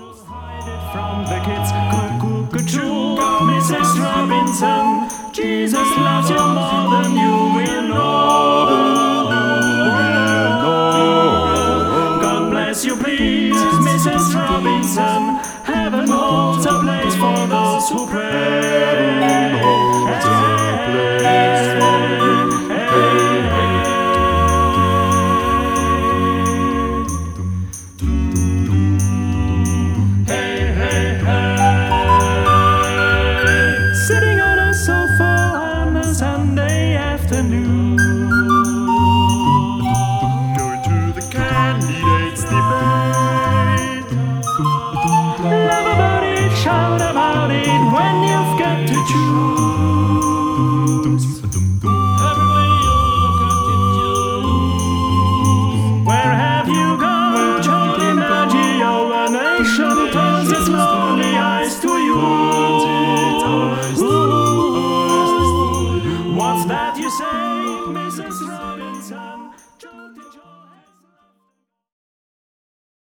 Hide it from the kids, cuckoo, Mrs. Robinson. Jesus loves you more than you will know. God bless you, please, Mrs. Robinson. Heaven holds a place for those who pray. Sitting on a sofa on a Sunday afternoon, Going to the candidates' debate. laugh about it, shout about it when you've got to choose. Everybody look at you. Where have you gone, Joe DiMaggio? A nation turns its lonely eyes to you. What's that you say?